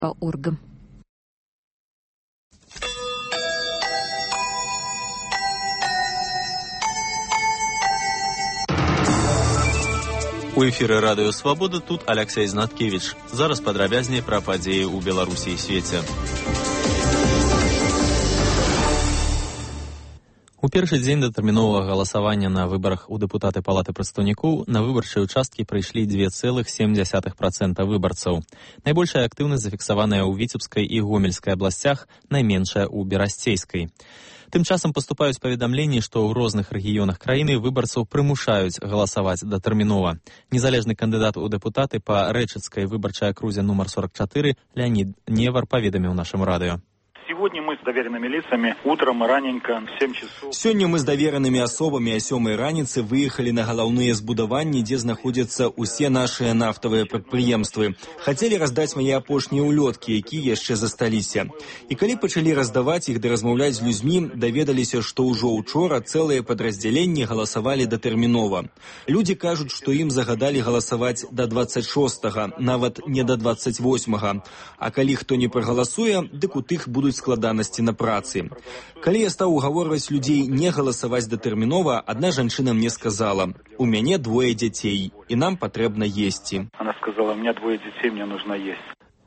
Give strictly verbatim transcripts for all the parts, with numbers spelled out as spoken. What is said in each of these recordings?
точка орг. У эфіры радыё Свабода, тут Алексей Знаткевич. Зараз падрабязней пра падзеі ў Беларусі і свеце. У першы дзень датэрміновага галасавання на выбарах у дэпутаты палаты прадстаўнікоў на выбарчыя ўчасткі прыйшлі дзве цэлых сем дзясятых працэнта выбарцаў. Найбольшая актыўнасць зафіксаваная ў Віцебскай і Гомельскай абласцях, найменшая ў Берасцейскай. Тым часам паступаюць паведамленні, што ў розных рэгіёнах краіны выбарцаў прымушаюць галасаваць датэрмінова. Незалежны кандыдат у дэпутаты па Рэчыцкай выбарчай акрузе нумар сорок чатыры Леонид Невар паведаміў нашаму радыё. Сегодня мы с доверенными лицами утром раненько в семь часов. Сёння мы з даверанымі асобамі о сёмай раніцы выехалі на галаўныя збудаванні, дзе знаходзяцца ўсе нашыя нафтавыя прадпрыемствы. Хацелі раздаць мае апошнія ўлёткі, якія яшчэ засталіся. І калі пачалі раздаваць іх ды размаўляць з людзьмі, даведаліся, што ўжо учора цэлыя падраздзяленні галасавалі датэрмінова. Людзі кажуць, што ім загадалі галасаваць да дваццаць шостага, нават не да дваццаць восьмага. А калі хто не прагаласуе, дык у тых будуць складанасці на працы. Калі я стаў угаворваць людзей не галасаваць датэрмінова, адна жанчына мне сказала: «У мяне двое дзяцей, і нам патрэбна есці». Она сказала: «У меня двое детей, мне нужно есть».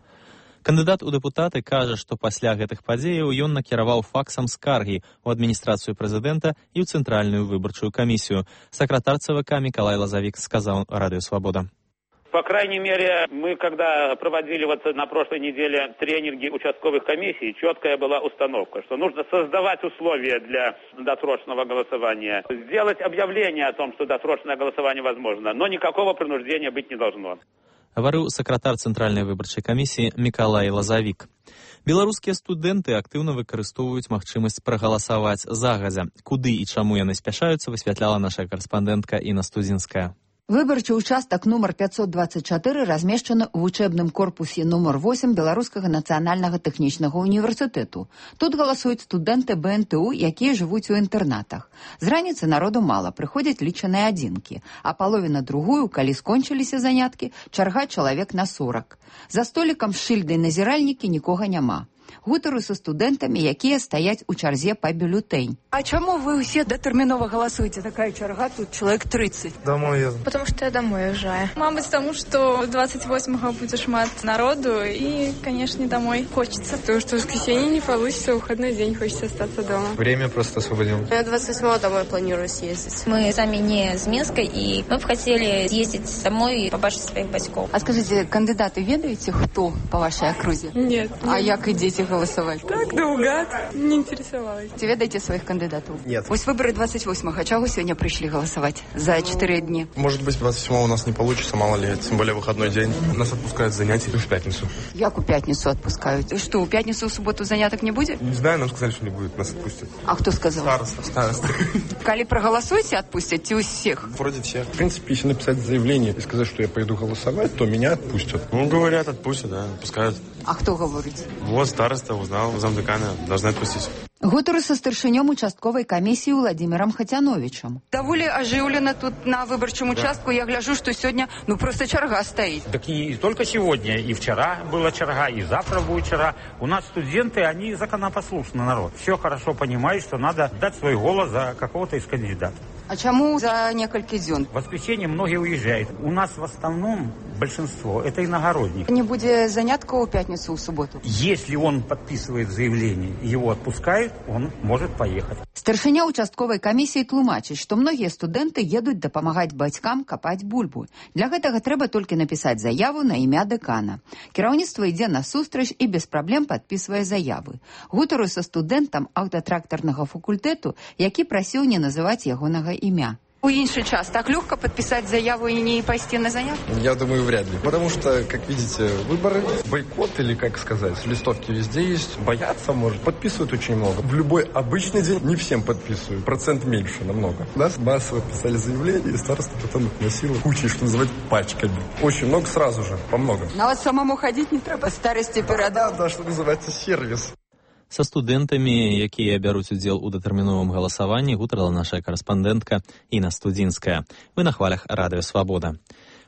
Кандыдат у дэпутаты кажа, што пасля гэтых падзеяў ён накіраваў факсам скаргі ў адміністрацыю прэзідэнта і ў цэнтральную выбарчую камісію. Сакратар ЦВК Миколай Лозовик сказал радио «Свобода». По крайней мере, мы, когда проводили вот на прошлой неделе тренинги участковых комиссий, четкая была установка, что нужно создавать условия для досрочного голосования, сделать объявление о том, что досрочное голосование возможно, но никакого принуждения быть не должно. Говорил сакратар Центральной выборчей комиссии Миколай Лозовик. Беларускія студэнты актыўна выкарыстоўваюць магчымасць прагаласаваць загадзя. Куды і чаму яны спяшаюцца, высвятляла наша карэспандэнтка Інна Студзінская. Выбарчы ўчастак нумар пятьсот двадцать четыре размешчаны ў вучэбным корпусе нумар восемь Беларускага нацыянальнага тэхнічнага універсітэту. Тут галасуюць студэнты бэ эн тэ у, якія жывуць у інтэрнатах. З раніцы народу мала, прыходзяць лічаныя адзінкі, а паловіна другую, калі скончыліся заняткі, чарга чалавек на сорок. За столікам з шыльдай назіральнікі нікога няма. Гутару са студэнтамі, якія стаяць у чарзе па бюлетень. А чаму вы ўсе датэрмінова галасуеце? Такая чарга, тут человек тридцать. Домой еду. Потому что я домой уезжаю. Мабуть, тому, что двадцать восьмого будет шмат народу, и, конечно, домой хочется. Потому что в воскресенье не получится, выходной день, хочется остаться дома. Время просто освободил. Я двадцать восьмого домой планирую съездить. Мы сами не с Минска, и мы бы хотели съездить домой и побачить своих батьков. А скажите, кандидаты ведаете, кто по вашей округе? Нет. А як ідзеце голосовать? Так, наугад. Не интересовалась. Ці ведаеце сваіх кандидатов? Нет. Вось выборы двадцать восьмого. Чего сегодня пришли голосовать? За четыре дня. Может быть, двадцать седьмого у нас не получится, мало ли, тем более выходной день. Нас отпускают с занятий в пятницу. Як у пятницу отпускают? И что, у пятницу, в субботу заняток не будет? Не знаю, нам сказали, что не будет, нас отпустят. А кто сказал? Староста. Староста. Коли проголосуете, отпустят ті всех? Вроде всех. В принципе, если написать заявление и сказать, что я пойду голосовать, то меня отпустят. Ну, говорят, отпустят, да, отпускают. А кто говорит? Вот староста узнал, замдекана, должны отпустить. Гутару са старшынём участковай камісіі Владимиром Хатяновичем. Даволі оживлено тут на выборчем участку. Я гляжу, что сегодня, ну, просто чарга стоит. Так и только сегодня, и вчера была чарга, и завтра будет чарга. У нас студенты, они законопослушный народ. Все хорошо понимают, что надо дать свой голос за какого-то из кандидатов. А чему за несколько дней? В воскресенье многие уезжают. У нас в основном большинство это иногородние. Не будет занятка у пятницу, в субботу? Если он подписывает заявление, его отпускают, он может поехать. Старшыня участковай камісіі тлумачыць, што многія студэнты едуць дапамагаць бацькам капаць бульбу. Для гэтага трэба толькі напісаць заяву на імя дэкана. Кіраўніцтва ідзе насустрач і без праблем падпісвае заявы. Гутару са студэнтам аўтатрактарнага факультэту, які прасіў не называць ягонага імя. У інший час так легко подписать заяву и не пойти на занятия? Я думаю, вряд ли. Потому что, как видите, выборы, бойкот или, как сказать, листовки везде есть. Бояться может. Подписывают очень много. В любой обычный день не всем подписывают. Процент меньше намного. Нас массово писали заявления, и староста потом их носила кучей, что называть, пачками. Очень много сразу же, по много. На вас самому ходить не треба, старости передал. Да, да, что называется, сервис. Са студэнтамі, якія бяруць удзел у датэрміновым галасаванні, гутарала наша карэспандэнтка Інна Студзінская. Вы на хвалях радыё «Свабода».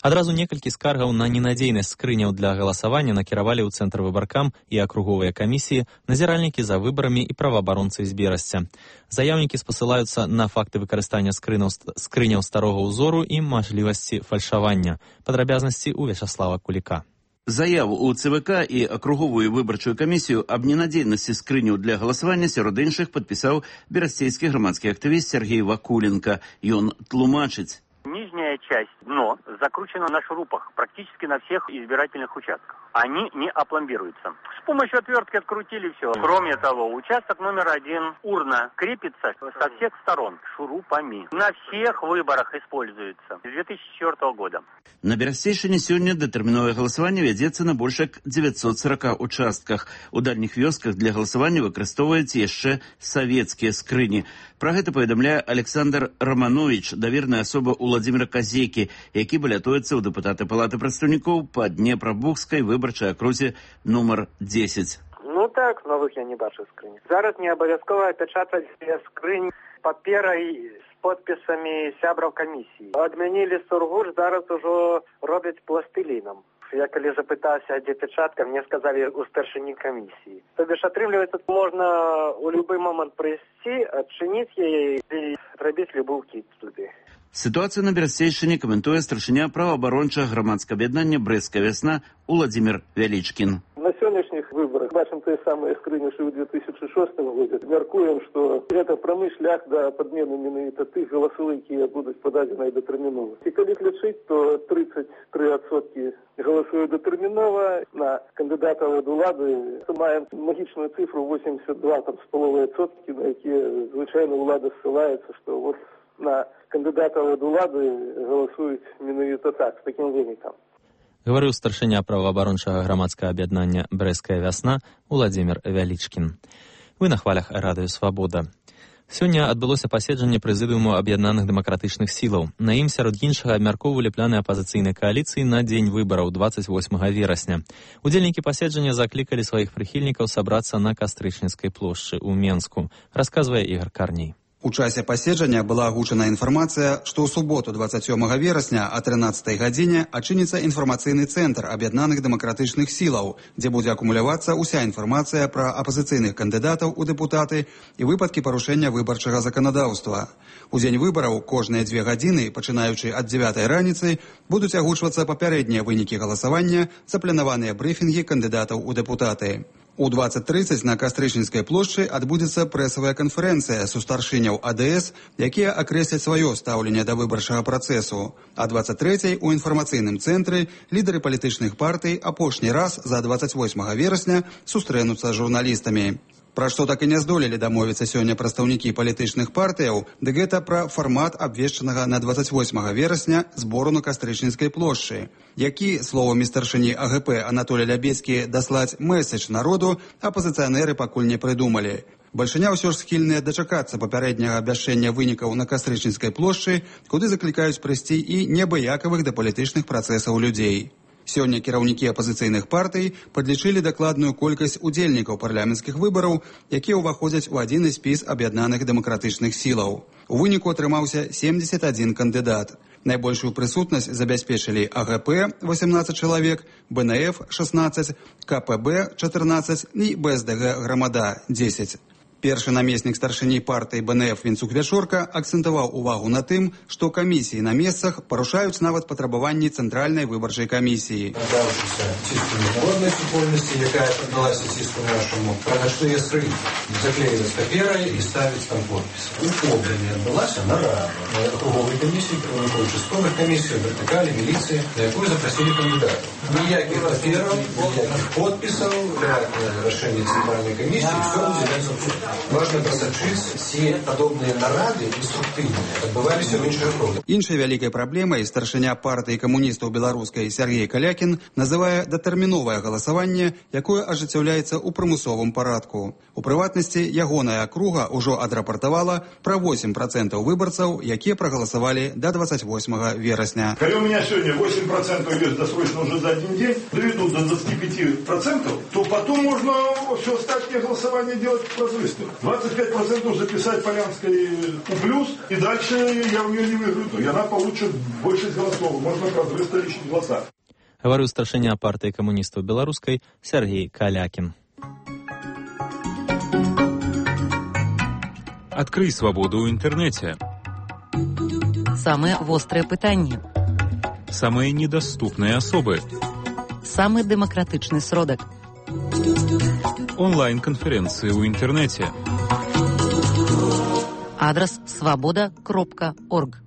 Адразу некалькі скаргаў на ненадзейнасць скрыняў для галасавання накіравалі ў цэнтр выбаркам і акруговыя камісіі, назіральнікі за выбарамі і праваабаронцы з Берасця. Заяўнікі спасылаюцца на факты выкарыстання скрыняў, скрыняў старога ўзору і мажлівасці фальшавання. Падрабязнасці ў Вячаслава Куліка. Заяву у ЦВК і акруговую выбарчую камісію аб ненадзейнасці скрыняў для галасавання сярод іншых падпісаў берасцейскі грамадскі актывіст Сергей Вакуленко. Ён тлумачыць. Нижняя часть, дно, закручено на шурупах практически на всех избирательных участках. Они не опломбируются. С помощью отвертки открутили все. Кроме того, участок номер один, урна, крепится со всех сторон шурупами. На всех выборах используется с две тысячи четвёртого года. На Берасцейшыне сёння датэрміновае галасаванне вядзецца на больш як дзевяцьсот сорока участках. У дальніх вёсках для галасавання выкарыстоўваюць яшчэ савецкія скрыні. Пра гэта паведамляе Александр Романович, даверная асоба Владимира Казекі, які балятуецца ў дэпутаты Палаты прадстаўнікоў па Днепрабухскай выбарчай акрузе нумар дзесяць. Ну так, новых я не бачу скрыні. Зараз не абавязкова пячатаць скрынь паперай з подпісамі сябраў камісіі. Адмянілі сургуш, зараз ужо робяць пластылінам. Я калі запытаўся, дзе печатка, мне сказалі у старшыні камісіі. То бишь, атрымліваецца, можна у любы момант прыйсці, адчыніць яе і рабіць любы ўкід туды. Ситуацию на Берасцейшыне комментует старшыня правоабарончага грамадскага аб'яднання «Брэсцкая вясна» Владимир Вялічкін. На сегодняшних выборах бачым те самые скрыни, что в две тысячи шестом году. Мяркуем, что это прамы шлях до подмены менавіта тых голосов, якія будуць пададзеныя датэрмінова. І калі лічыць, то тридцать три адсоткі голосуют датэрмінова на кандидатаў ад улады. Маем магічную цифру восемьдесят два там, с половой адсоткі, на якія звычайна улада ссылаецца, что вот на кандидатаў ад улады голосуюць менавіта так, з таким вынікам. Гаварыў старшыня праваабарончага грамадскага аб'яднання «Брэсцкая вясна» Владимир Вялічкін. Вы на хвалях радыё «Свабода». Сёння адбылося паседжанне прэзідыуму аб'яднаных дэмакратычных сілаў. На ім сярод іншага абмяркоўвалі планы апазіцыйнай кааліцыі на дзень выбараў двадцать восьмага верасня. Удзельнікі паседжання заклікалі сваіх прыхільнікаў сабрацца на Кастрычніцкай плошчы ў Менску, расказвае Ігор Карней. У часе паседжання была агучана інфармацыя, што ў суботу двадцать сёмага верасня о трынаццатай гадзіне адчыніцца інфармацыйны цэнтр аб'яднаных дэмакратычных сілаў, дзе будзе акумулявацца ўся інфармацыя пра апазіцыйных кандыдатаў у дэпутаты і выпадкі парушэння выбарчага заканадаўства. У дзень выбараў кожныя дзве гадзіны, пачынаючы ад дзевятай раніцы, будуць агучвацца папярэднія вынікі галасавання, запланаваныя брыфінгі кандыдатаў у дэпутаты. У двадцать тридцать на Кастрычніцкай плошчы адбудзецца прэсавая канферэнцыя сустаршыняў А Д С, якія акрэсляць сваё стаўленне да выбарчага працэсу. А двадцать трэцяй у інфармацыйным цэнтры лідары палітычных партый апошні раз за двадцать восьмага верасня сустрэнуцца з журналістамі. Пра што так і не здолелі дамовіцца сёння прадстаўнікі палітычных партыяў, дык гэта пра фармат абвешчанага на двадцать восьмага верасня збору на Кастрычніцкай плошчы, які, словамі старшыні А Г П Анатолія Лябецкі, даслаць месседж народу апазіцыянеры пакуль не прыдумалі. Бальшыня ўсё ж схільныя дачакацца папярэдняга абвяшчэння вынікаў на Кастрычніцкай плошчы, куды заклікаюць прыйсці і неабыякавых да палітычных працэсаў людзей. Сёння кіраўнікі апазіцыйных партый падлічылі дакладную колькасць удзельнікаў парламенцкіх выбараў, якія ўваходзяць у адзіны спіс аб'яднаных дэмакратычных сілаў. У выніку атрымаўся семьдесят один кандыдат. Найбольшую прысутнасць забяспечылі А Г П восемнадцать чалавек, Б Н Ф шестнадцать, К П Б четырнадцать і Б С Д Г Грамада десять. Першы намеснік старшыні партыі Б Н Ф Вінцук-Вячорка акцэнтаваў увагу на тым, што камісіі на месцах парушаюць нават патрабаванні цэнтральнай выбарчай камісіі. Надаўшыся ціску міжнароднай супольнасці, якая паддалася ціску нашаму, прагачныя срыв, заклеиваць паперай і ставіць там подпісы. У Кобрыне адбылася нарада акруговай камісіі, кіраўнікоў участковых камісій, вертыкалі, міліцыі, на якую запрасілі кандыдатаў. Ніякіх папераў, ніякіх подпісаў для рашэння цэнтральнай камісіі, все ўдзяляецца ў суд. Важно прасачыць, все падобныя нарады інструктыўныя адбываліся ў іншых кругах. Іншай вялікай праблемай старшыня партыі камуністаў беларускай Сергей Калякін называе датэрміновае галасаванне, якое ажыццяўляецца ў прымусовым парадку. У прыватнасці, ягоная акруга ўжо адрапартавала пра восемь процентаў выбарцаў, якія прагаласавалі да двадцать восьмага верасня. Калі у меня сегодня восемь процентов идет досрочно уже за один день, доведут до двадцати пяти процентов, то потом можно все остатнее голосование делать прозрыстым. место. двадцать пять процентов записать Полянской у плюс, и дальше я у нее не выиграю. И она получит больше голосов. Можно правда лишить голоса. Говорю старшыня партии коммунистов белорусской Сергей Калякин. Открой свободу в интернете. Самые острые пытания. Самые недоступные особы. Самый демократичный сродок. Онлайн-конференции в интернете. Адрес свобода кропка орг.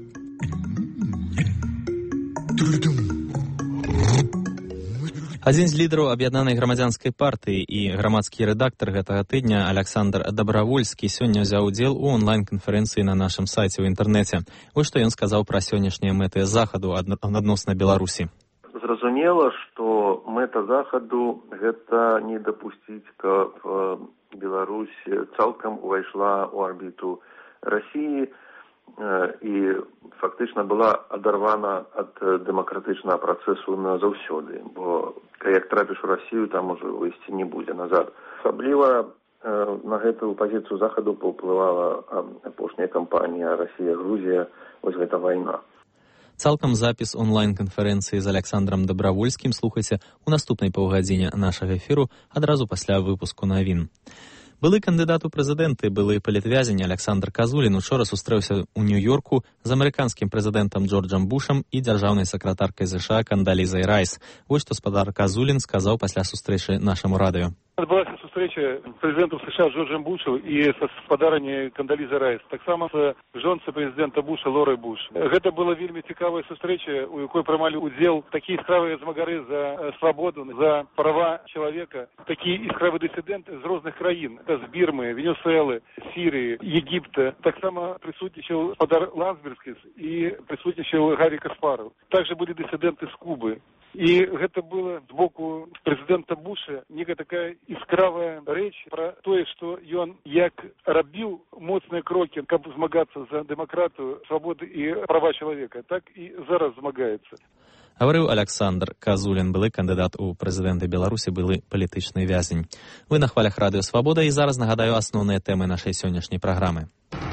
Адзін з лідараў аб'яднанай грамадзянскай партыі і грамадскі рэдактар гэтага тыдня Александр Добравольскі сёння ўзяў удзел у онлайн-канферэнцыі на нашым сайце ў інтэрнэце. Вось што ён сказаў пра сённяшнія мэты захаду адносна Беларусі. Зразумела, што мэта захаду гэта не дапусціць, каб Беларусь цалкам увайшла ў арбіту Расіі і фактычна была адарвана ад дэмакратычнага працэсу назаўсёды, бо як трапіш у Расію, там ужо выйсці не будзе назад. Асабліва на гэтую пазіцыю захаду паўплывала апошняя кампанія Расія-Грузія, вось гэта вайна. Цалкам запіс онлайн-канферэнцыі з Александром Добравольскім слухайце ў наступнай паўгадзіне нашага эфіру адразу пасля выпуску навін. Былы кандыдат у прэзідэнты, былы палітвязень Александр Казулін учора сустрэўся ў Нью-Йорку з амерыканскім прэзідэнтам Джорджам Бушам і дзяржаўнай сакратаркай ЗША Кандалізай Райс. Вось што спадар Казулін сказаў пасля сустрэчы нашаму радыё. Адбылася сустрэча прэзідэнтаў США Джорджам Бушам і са спадаранняй Кандалізай Райс, таксама з жонцай прэзідэнта Буша Лорай Буш. Гэта была вельмі цікавая сустрэча, у якой прымалі ўдзел такія іскравыя змагары за свабоду, за права чалавека, такія іскравыя дысідэнты з розных краін, з Бірмы, Венесуэлы, Сірыі, Егіпта. Таксама прысутнічаў спадар Лансбергіс і прысутнічаў Гарі Каспаров. Также былі дысідэнты з Кубы. І гэта было з боку прэзідэнта Буша некая такая іскравая рэч пра тое, што ён як рабіў моцныя крокі, каб змагацца за дэмакратыю, свабоды і права чалавека, так і зараз змагаецца. Гаварыў Александр Казулін, былы кандыдат у прэзідэнты Беларусі, былы палітычны вязень. Вы на хвалях радыё Свабода, і зараз нагадаю асноўныя тэмы нашай сённяшняй праграмы.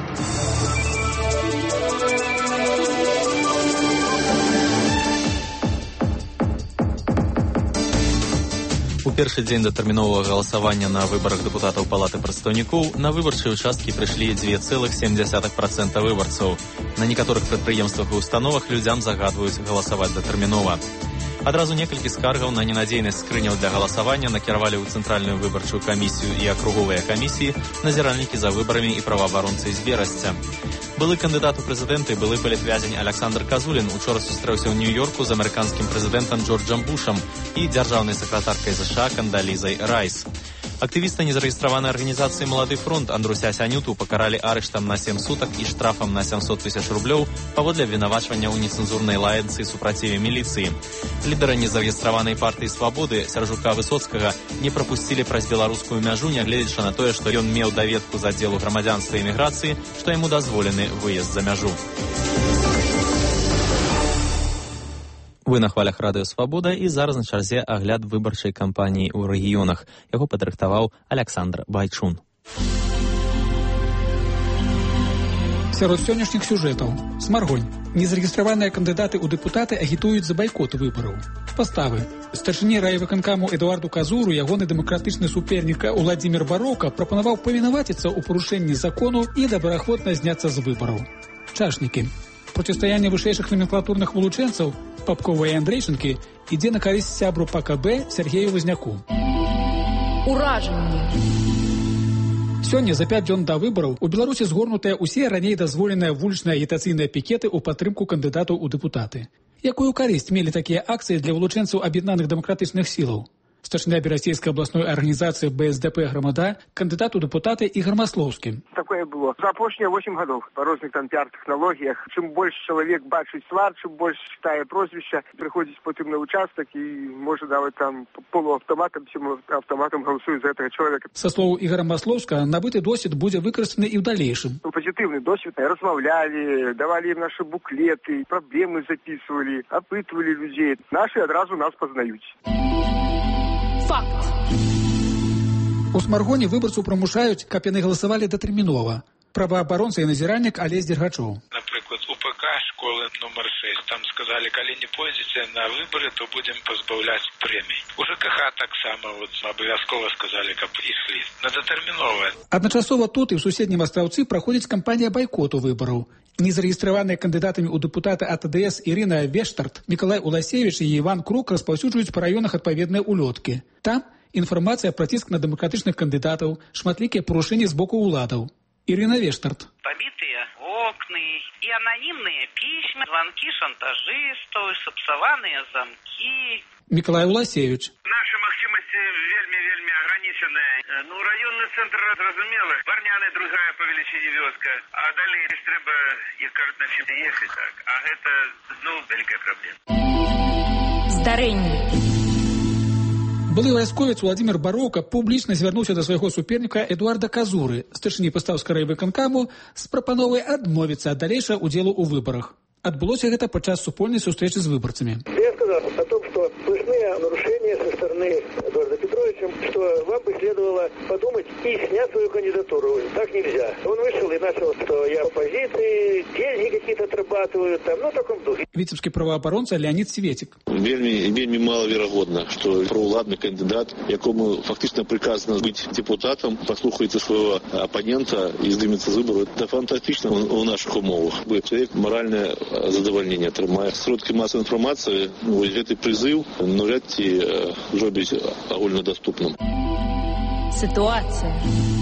У першы дзень датэрміновага галасавання на выбарах дэпутатаў палаты прадстаўнікоў на выбарчыя ўчасткі прыйшлі дзве цэлых сем дзясятых працэнта выбарцаў. На некаторых прадпрыемствах і установах людзям загадваюць галасаваць датэрмінова. Адразу некалькі скаргаў на ненадзейнасць скрыняў для галасавання накіравалі ў цэнтральную выбарчую камісію і акруговыя камісіі назіральнікі за выбарамі і праваабаронцы з Верасця. Былы кандыдат у прэзідэнты, былы палітвязень Александр Казулін учора сустрэўся ў Нью-Йорку з амерыканскім прэзідэнтам Джорджам Бушам і дзяржаўнай сакратаркай ЗША Кандалізай Райс. Актывіста незарэгістраванай арганізацыі «Малады фронт» Андруся Сянюту пакаралі арыштам на сем сутак і штрафам на сямсот тысяч рублёў паводле абвінавачвання ў нецэнзурнай лаянцы супраціве міліцыі. Лідара незарэгістраванай партыі «Свабоды» Сяржука Высоцкага не прапусцілі праз беларускую мяжу, нягледзячы на тое, што ён меў даведку з аддзелу грамадзянства і эміграцыі, што яму дазволены выезд за мяжу. Вы на хвалях радыё Свабода, і зараз на чарзе агляд выбарчай кампаніі ў рэгіёнах. Яго падрыхтаваў Александр Байчун. Сярод сённяшніх сюжэтаў. Смаргонь. Незарэгістраваныя кандыдаты ў дэпутаты агітуюць за байкот выбараў. Паставы. Старшыні райвыканкаму Эдуарду Казуру ягоны дэмакратычны супернік Уладзімір Бароўка прапанаваў павінаваціцца ў парушэнні закону і добраахвотна зняцца з выбараў. Чашнікі. Процістаянне вышэйшых номенклатурных вылучэнцаў Папкова і Андрейчынкі ідзе на карысць сябру ПКБ Сергею Вазняку. Уражанне. Сёння, за пяць дзён да выбараў, у Беларусі згорнутыя ўсе раней дазволеныя вулічныя агітацыйныя пікеты ў падтрымку кандыдатаў у дэпутаты. Якую карысць мелі такія акцыі для вылучэнцаў аб'яднаных дэмакратычных сілаў? Старшыня Берасцейскай абласной арганізацыі БСДП «Грамада», кандыдат у дэпутаты Ігор Маслоўскі. Такое было. За апошнія восемь гадоў па розных там піар-тэхналогіях. Чым больш чалавек бачыць твар, чым больш чытае прозвішча, прыходзіць потым на участак і можа нават там полуаўтаматам, ці аўтаматам галасуе за гэтага чалавека. Са слоў Ігора Маслоўска, набыты досвед будзе выкарыстаны і ў далейшым. Пазітыўны досвед. Размаўлялі, давалі ім нашы буклеты, праблемы запісвалі, апытвалі людзей. Нашы адразу нас пазнаюць. Факт. У Смаргоне выбарцаў прымушаюць, каб яны галасавалі датэрмінова. Праваабаронца і назіральнік Алесь Дергачоў. Напрыклад, у ПК школы номер шесть там сказали, калі не пойдзеце на выборы, то будем пазбаўляць прэмій. У ЖКХ таксама вот абавязкова сказали, каб ішлі на датэрміновае. Адначасова тут і ў суседнім астраўцы праходзіць кампанія байкоту выбараў. Незарэгістраваныя кандыдатамі ў дэпутаты АТДС Ірына Вештарт, Мікалай Уласевіч і Іван Крук распаўсюджваюць па раёнах адпаведныя улёткі. Там інфармацыя пра ціск на дэмакратычных кандыдатаў, шматлікія парушэнні з боку ўладаў. Ірына Вештарт. Побитые окны и анонимные письма, звонки шантажистов, сапсаванные замки. Миколай Уласевич. Наши махчимости вельми-вельми ограничены. Ну, районный центр, разумело, Барняны другая по величине вёска. А далее треба, их кажут, на чем ехать так. А это, ну, великая проблема. Здарэнне. Былы вайсковец Владимир Бароўка публічна звярнуўся да свайго суперніка Эдуарда Казуры, старшыні пастаўскага райвыканкаму, з прапановай адмовіцца ад далейшага удзелу ў выбарах. Отбылось это подчас супольной встречи с выборцами. Я сказал о том, что слышны нарушения со стороны Эдуарда Петровича, что вам бы следовало подумать и снять свою кандидатуру. Так нельзя. Он вышел и начал, что я в оппозиции, деньги какие-то отрабатывают, там, ну, в таком духе. Віцебскі праваабаронца Леонид Светик. Вельми, вельми маловероятно, что проуладный кандидат, якому фактично приказано быть депутатом, послухается своего оппонента и сдымется с выборов. Это фантастично у наших умовах. Человек моральное задовольнение атрымае. Сродкі масавай інфармацыі, ну, гэты прызыў навряд ці зробіць агульнадаступным. Ситуация.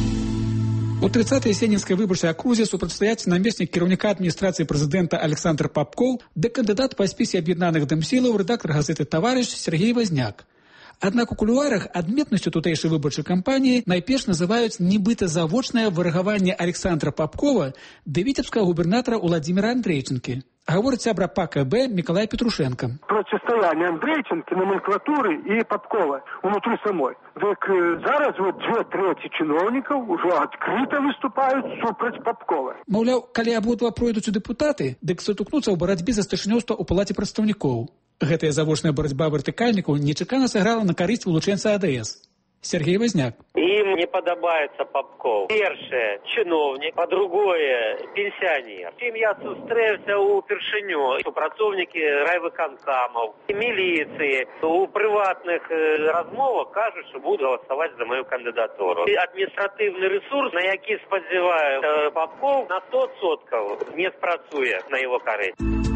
У тридцатай сенінскай выбарчай акрузе супрацьстаяць намеснік кіраўніка адміністрацыі прэзідэнта Александр Папкоў ды кандыдат па спісе аб'яднаных дэмсілаў, рэдактар газеты «Таварыш» Сергей Возняк. Аднак у кулуарах адметнасцю тутэйшай выбарчай кампаніі найперш называюць нібыта завочнае вырагаванне Александра Папкова да віцебскага губернатара Уладзіміра Андрейчынкі. Гаворыць сябра ПКБ Миколай Петрушенко. Противостояние Андрейченко, номенклатуры и Попкова внутри самой. Так зараз вот две трети чиновников уже открыто выступают супротив Попкова. Маўляў, калі абодва пройдуць у дэпутаты, дык сутыкнуцца ў барацьбе за старшынёўства ў палаце прадстаўнікоў. Гэтая завочная барацьба вертыкальнікаў нечакана сыграла на карысць вылучэнца АДС. Сергей Возняк. Им не подобается Попков. Першее, чиновник, по другое, пенсионер. Чим я зустрівся у першиню, у працовники райвиконкамов, милиции, у приватных розмовах кажуть, що будуть голосувати за мою кандидатуру. І адміністративний ресурс, на який сподіваюся Попков, на сто відсотків не спрацює на його користь.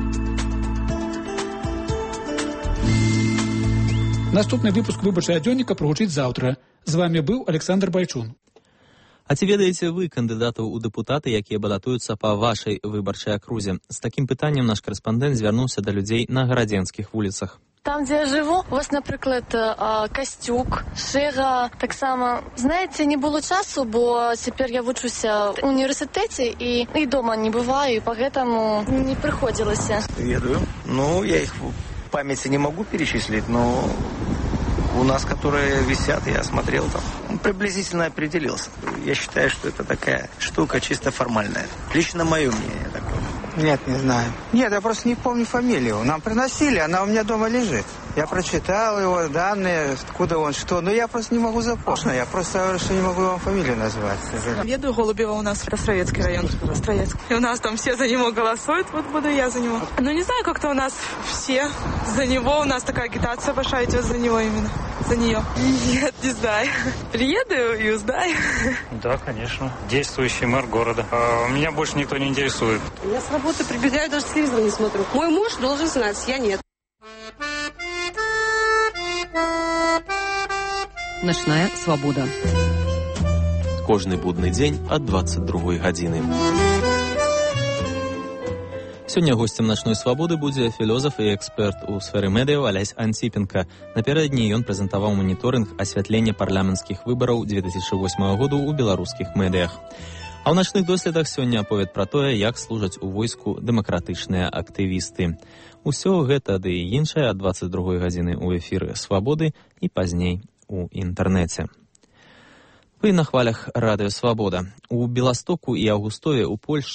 Наступны выпуск выбарчай дзённіка прагучыць заўтра. З вами быў Александр Байчун. А ці ведаеце вы кандыдатаў у дэпутаты, якія балатуюцца па вашай выбарчай акрузе? З такім пытаннем наш корэспандэнт звярнуўся да людзей на гарадзенскіх вуліцах. Там, где я живу, у вас, наприклад, Костюк, Шера, так само. Знаете, не было часу, бо теперь я вучуся в университете и, и дома не бываю, и поэтому не приходилось. Ведаю. Ну, я их в памяти не могу перечислить, но у нас, которые висят, я смотрел там, приблизительно определился. Я считаю, что это такая штука чисто формальная. Лично мое мнение такое. Нет, не знаю. Нет, я просто не помню фамилию. Нам приносили, она у меня дома лежит. Я прочитал его данные, откуда он, что. Но я просто не могу запомнить. Я просто говорю, что не могу вам фамилию назвать. Еду Голубева, у нас Остроецкий район. Остроецк. И у нас там все за него голосуют, вот буду я за него. Ну, не знаю, как-то у нас все за него. У нас такая агитация большая идет за него именно. За нее. Нет, не знаю. Приеду и узнаю. Да, конечно. Действующий мэр города. А меня больше никто не интересует. Я с работы прибегаю, даже телевизор не смотрю. Мой муж должен знать, я нет. Начная свобода. Кожны будны дзень ад дваццаць другой гадзіны. Сёння гостем начной свабоды будзе філозаф і эксперт у сферы медыяў Алясь Антипенко. Напярэдадні ён прэзентаваў маніторынг асвятлення парламенцкіх выбараў две тысячи восьмого году ў беларускіх медыях. А ў начных доследах сёння аповед пра тое, як служаць у войску дэмакратычныя актывісты. Усё гэта ды і іншае ад дваццаць другой гадзіны ў эфіры свабоды і пазней у інтэрнэце. Вы на хвалях радыё «Свабода». У Беластоку і Аўгустове ў Польшчы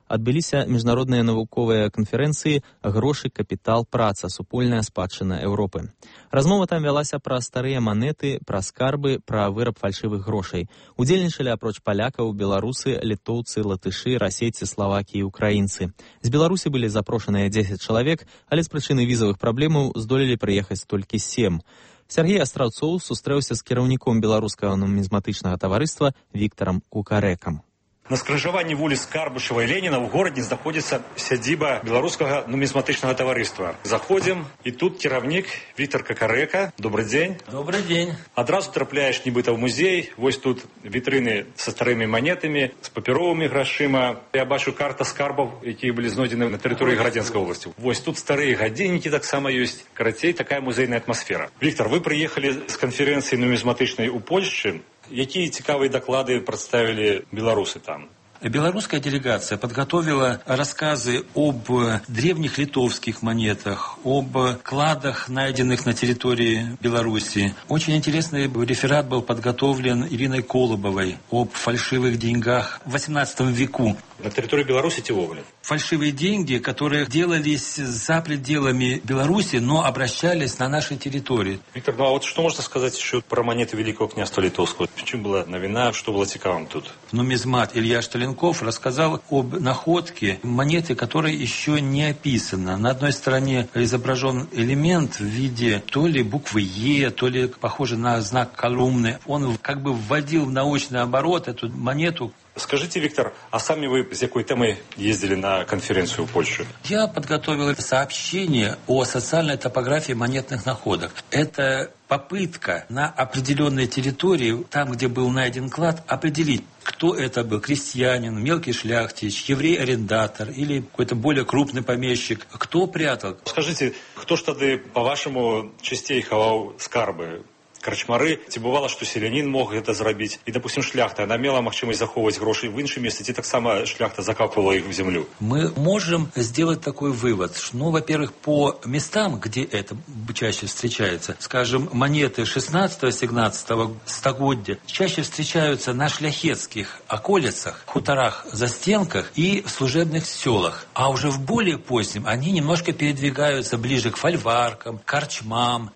Адбыліся міжнародныя навуковыя канферэнцыі «Грошы, капітал, праца. Супольная спадчына Еўропы». Размова там вялася пра старыя манеты, пра скарбы, пра выраб фальшывых грошай. Удзельнічалі апроч палякаў, беларусы, літоўцы, латышы, расейцы, славакі і украінцы. З Беларусі былі запрошаныя дзесяць чалавек, але з прычыны візавых праблемаў здолелі прыехаць толькі сем. Сергей Астраўцоў сустрэўся з кіраўніком беларускага нумізматычнага таварыства Віктарам Кукарэкам. На скрыжаванні вуліц Карбышева і Леніна ў горадзе знаходзіцца сядзіба беларускага нумізматычнага таварыства. Заходзім, і тут кіраўнік Віктар Кукарэка. Добрый дзень. Добрый дзень. Адразу трапляеш нібыта ў музей. Вось тут вітрыны са старымі манетамі, з папяровымі грашыма. Я бачу карта скарбаў, якія былі знойдзены на тэрыторыі Градзенскай обласці. Вось тут старыя гадзіннікі таксама ёсць. Карацей, такая музейная атмасфера. Віктар, вы прыехалі з канферэнцыі нумізматычнай у Польшчы. Якія цікавыя даклады прадставілі беларусы там? Белорусская делегация подготовила рассказы об древних литовских монетах, об кладах, найденных на территории Беларуси. Очень интересный реферат был подготовлен Ириной Колобовой об фальшивых деньгах в восемнадцатом веку. На территории Беларуси тевогли? Фальшивые деньги, которые делались за пределами Беларуси, но обращались на нашей территории. Виктор, ну а вот что можно сказать еще про монеты Великого княжества Литовского? В чем была новина, что было цікавым тут? Нумизмат Илья Шталенков рассказал об находке монеты, которая еще не описана. На одной стороне изображен элемент в виде то ли буквы Е, то ли похоже на знак колумны. Он как бы вводил в научный оборот эту монету. Скажите, Виктор, а сами вы с какой темой ездили на конференцию в Польшу? Я подготовил сообщение о социальной топографии монетных находок. Это попытка на определенной территории, там, где был найден клад, определить, кто это был, крестьянин, мелкий шляхтич, еврей-арендатор или какой-то более крупный помещик, кто прятал. Скажите, кто ж тады, по-вашему, частей хаваў скарбы? Карчмары, ці бывала, што селянін мог гэта зрабіць, і, допустим, шляхта, она мела магчымасць захоўваць грошы в іншым месцы, ці таксама шляхта закапывала их в землю? Мы можем сделать такой вывод, что, ну, во-первых, по местам, где это чаще встречается, скажем, монеты шестнадцатого-семнадцатого столетия чаще встречаются на шляхетских околицах, хуторах, застенках и в служебных селах. А уже в более позднем они немножко передвигаются ближе к фальваркам, карчмам.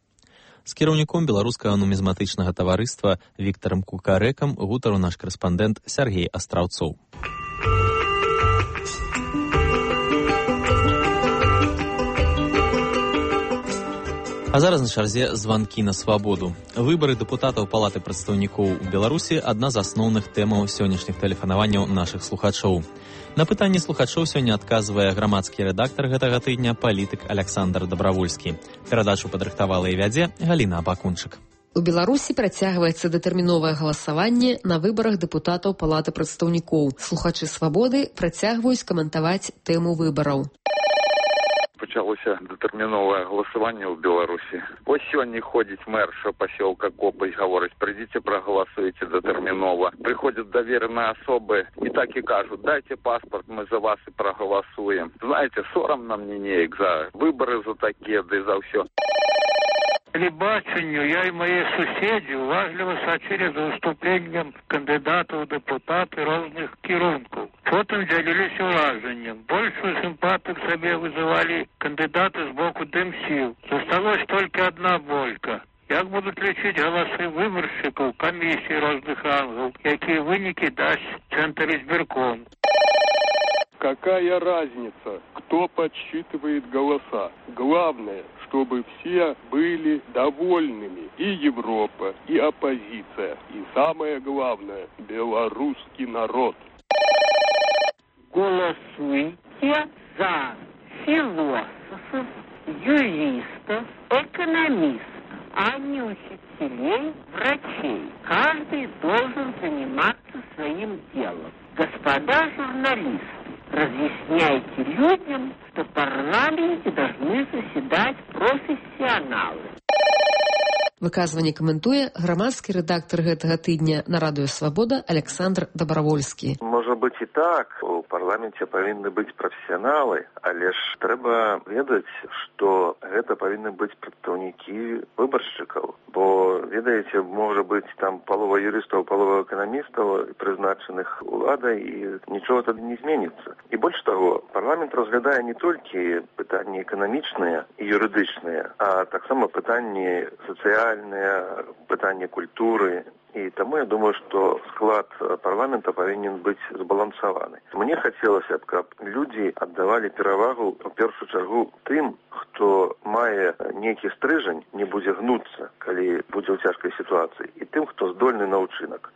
З кіраўніком беларускага нумізматычнага таварыства Віктарам Кукарэкам гутарыў наш корэспандэнт Сергей Астраўцоў. А зараз на чарзе званкі на свабоду. Выбары дэпутатаў Палаты прадстаўнікоў у Беларусі адна з асноўных тэмаў сённяшніх тэлефанаванняў нашых слухачоў. На пытанні слухачоў сёння адказвае грамадскі рэдактар гэтага тыдня палітык Александр Добравольскі. Перадачу падрыхтавала і вядзе Галіна Абакунчык. У Беларусі працягваецца датэрміновае галасаванне на выбарах дэпутатаў Палаты прадстаўнікоў. Слухачы свабоды працягваюць каментаваць тэму выбараў. Пачалося датэрміновае галасаванне ў Беларусі. Вось сёння ходзіць мэрша пасёлка Копаць, гаворыць, прыйдзіце, прагаласуйце датэрмінова. Прыходзяць даверныя асобы і так і кажуць, дайце паспорт, мы за вас і прагаласуем. Знаеце, сорамна мне неяк за выбары за такія, ды за ўсё. Телебаченню я і мої сусіди уважливо сочили за виступленням кандидатів у депутати різних керунків. Потім ділилися враженням. Більшу симпатію к собі визивали кандидати з боку демсів. Зосталась тільки одна болька. Як будуть лічити голоси виборщиків комісії різних рангів, які виники дасть Центр избирком. Какая разница, кто подсчитывает голоса? Главное, чтобы все были довольными. И Европа, и оппозиция. И самое главное, белорусский народ. Голосуйте за философов, юристов, экономистов, а не учителей, врачей. Каждый должен заниматься своим делом. Господа журналисты, разъясняйте людям, что в парламенте должны заседать профессионалы. Выказванне каментуе грамадскі рэдактар гэтага тыдня на радыё Свабода Александр Дабравольскі. Можа быць і так, у парламенце павінны быць прафесіяналы, але ж трэба ведаць, што гэта павінны быць прадстаўнікі выбаршчыкаў, бо, ведаеце, можа быць там палова юрыстаў, палова эканамістаў прызначаных уладай, і нічога тады не зменіцца. І больш таго, парламент разглядае не толькі пытанні эканамічныя і юрыдычныя, а таксама пытанні сацыяльныя, пытанне культуры. І таму я думаю, што склад парламента павінен быць збалансаваны. Мне хацелася б, каб людзі аддавалі перавагу у першую чаргу тым, хто мае нейкі стрыжань, не будзе гнуцца, калі будзе ў цяжкай сітуацыі, і тым, хто здольны на ўчынак.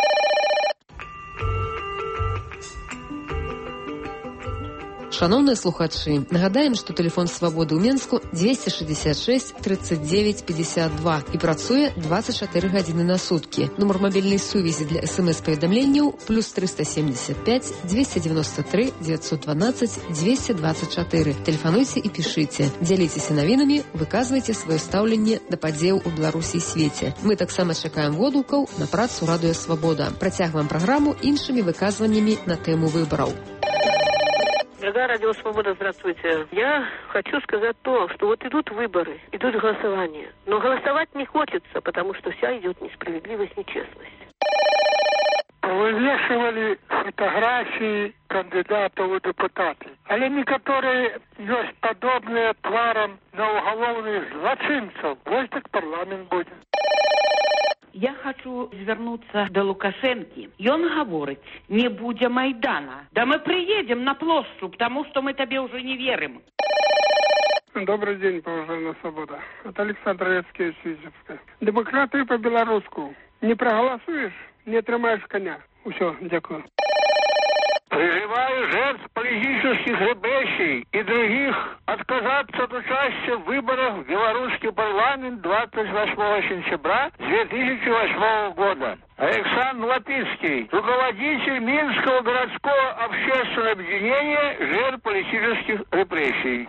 Шановныя слухачы, нагадаем, што тэлефон Свабоды ў Менску дзвесце шэсцьдзесят шэсць тридцать девять пятьдесят два і працуе двадцать чатыры гадзіны на суткі. Нумар мабільнай сувязі для эс эм эс-паведамленняў плюс триста семьдесят пять двести девяносто три девятьсот двенадцать двести двадцать четыре. Тэлефануйце і пішыце. Дзяліцеся навінамі, выказвайце сваё стаўленне да падзеяў у Беларусі і свеце. Мы таксама чакаем водгукаў на працу радыё Свабода. Працягваем праграму іншымі выказваннямі на тэму выбараў. Дорогая радио Свобода, здравствуйте. Я хочу сказать то, что вот идут выборы, идут голосования. Но голосовать не хочется, потому что вся идет несправедливость, нечестность. Вывешивали фотографии кандидатов в депутаты. Але некоторые есть подобные тварам на уголовных злочинцев. Вот так парламент будет. Я хочу звернуться до Лукашенки. Ён говорит, не будзе Майдана. Да мы приедем на площадь, потому что мы тебе уже не верим. Добрый день, уважаемая Свобода. Это Александр Рецкий из Витебска. Демократы по-белоруску. Не проголосуешь, не отрымаешь коня. Все, дякую. Призываю жертв политических репрессий и других отказаться от участия в выборах в белорусский парламент двадцать восьмого сентября две тысячи восьмого года. Александр Лапицкий, руководитель Минского городского общественного объединения жертв политических репрессий.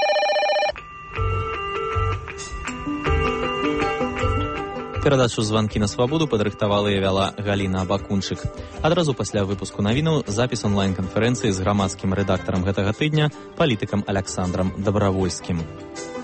Перадачу «Званкі на свабоду» падрыхтавала і вяла Галіна Абакунчык. Адразу пасля выпуску навінаў запіс онлайн-канферэнцыі з грамадскім рэдактарам гэтага тыдня, палітыкам Александрам Дабравольскім.